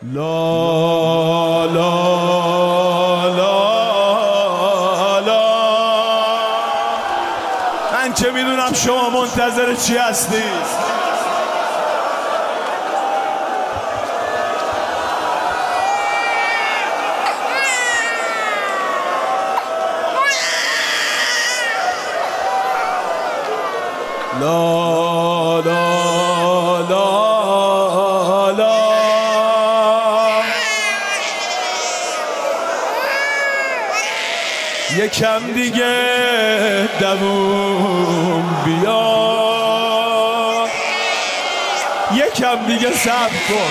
لا لا لا لا. من چه میدونم شما منتظر چی هستید؟ لا لا لا لا. یکم دیگه دووم بیا، یکم دیگه صبر کن.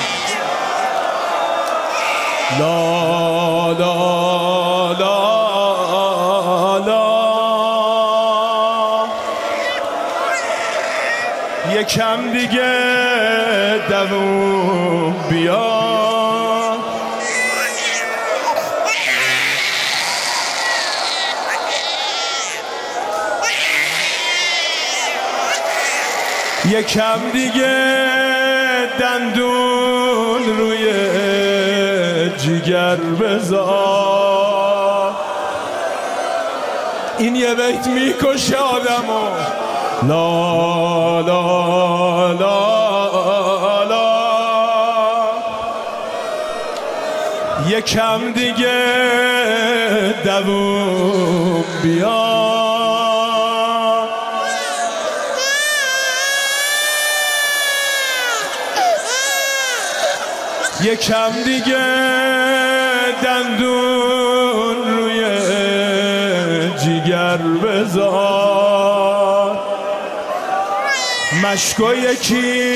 لا لا لا لا. یکم دیگه دووم بیا، یکم دیگه دندون روی جیگر بذار. این یه بیت میکشه آدمو. لا لا لا لا. یکم دیگه دووم بیا، یکم دیگه دندون روی جیگر بذار. مشکو یکی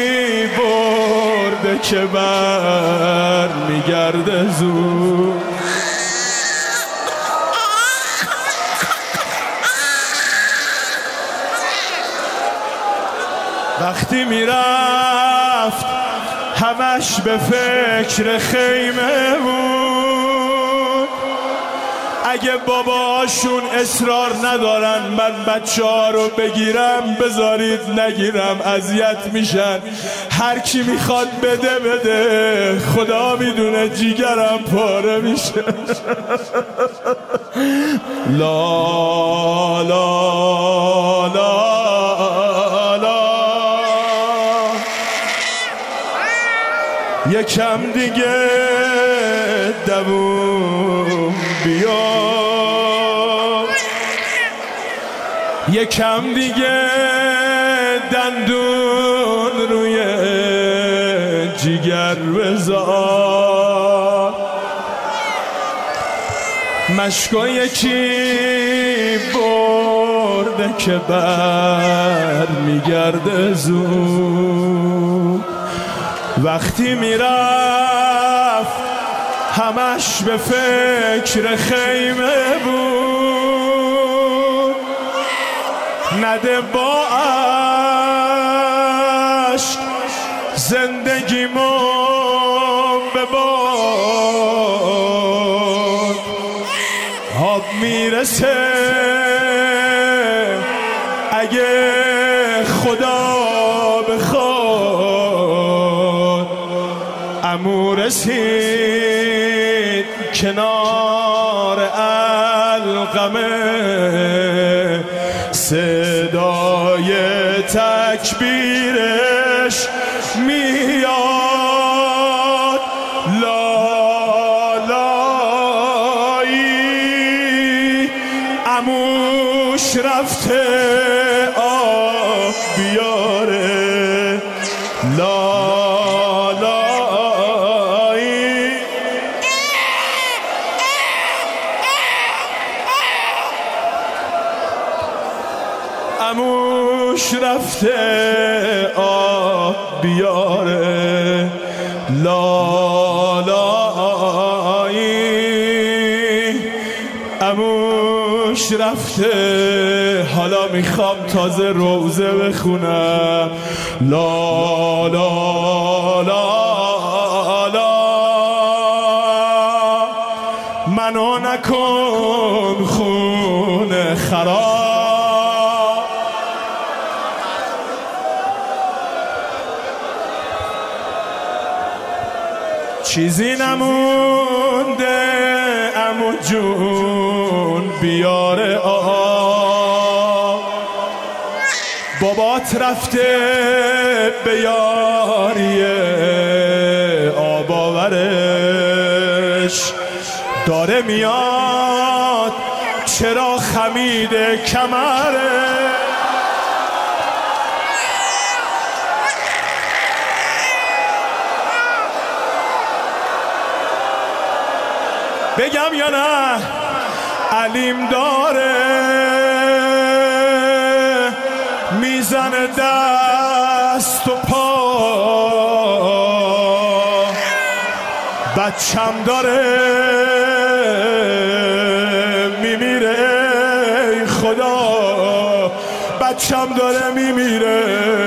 برده که بر میگرده زود. وقتی میرفت همش به فکر خیمه بود. اگه باباشون اصرار ندارن من بچه ها رو بگیرم بذارید نگیرم، اذیت میشن. هر کی میخواد بده بده، خدا میدونه جیگرم پاره میشه. لا لا لا. یکم دیگه دووم بیا، یکم دیگه دندون روی جیگر بذار. مشکو یکی برده که بر میگرده زود. وقتی میرفت همش به فکر خیمه بود. نده با عشق زندگیمو بباد. آب میرسه اگه خدا بخواد. عمو رسید کنار القمه، صدای تکبیرش میاد. لا لایی. عموش رفته آب بیاره. لا عموش رفته آب بیاره. لا لایی. عموش رفته. حالا میخوام تازه روزه بخونم. لا لا لا لا. منو نکن خونه خراب. چیزی نمونده عمو جون بیاره آب، بابات رفته به یاری آب آورش، داره میاد چرا خمیده کمره. بگم یا نه علیم داره میزنه دست و پا، بچم داره میمیره ای خدا، بچم داره میمیره.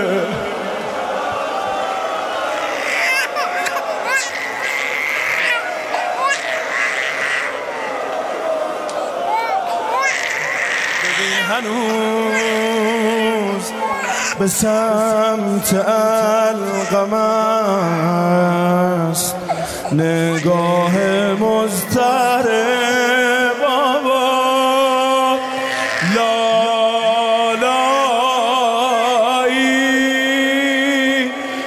هنوز به سمت القم است نگاه مضطرب بابا، لالایی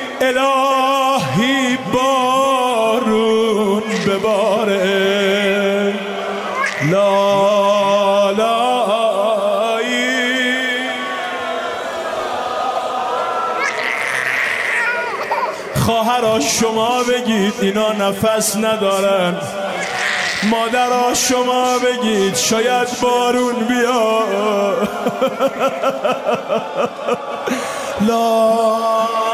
الهی بارون بباره، خواهرها شما بگید اینا نفس ندارن، مادرها شما بگید شاید بارون بیاد. لا